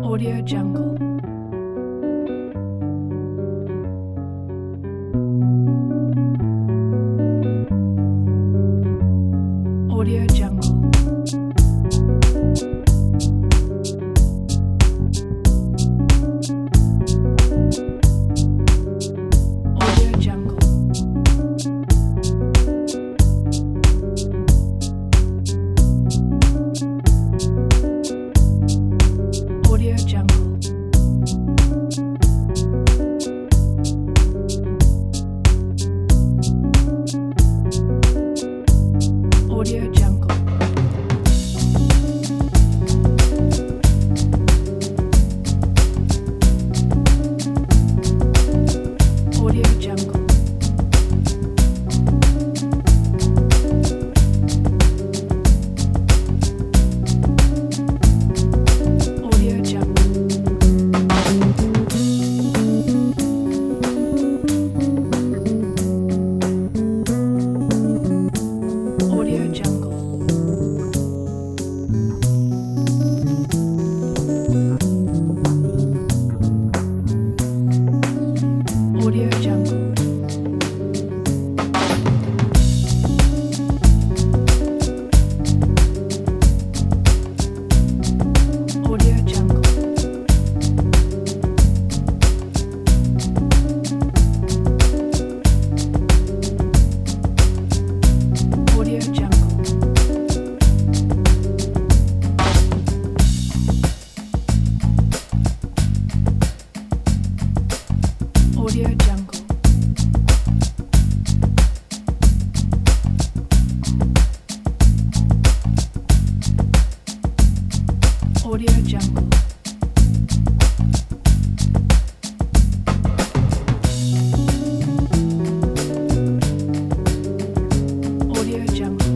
Audio Jungle. Audio Jungle. Audio Jungle. Audio Jungle. Audio Jungle. Audio Jungle. Audio Jungle. Audio Jungle. Audio Jungle. Audio Jungle. Audio Jungle. Audio Jungle. Audio Jungle. Audio Jungle.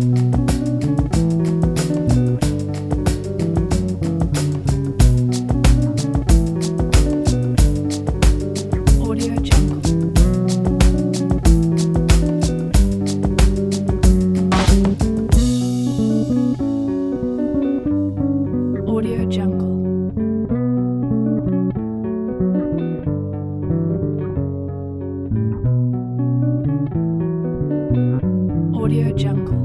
Audio Jungle. Audio Jungle. Audio Jungle.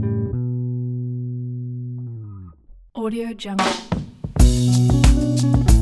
Audio Jungle.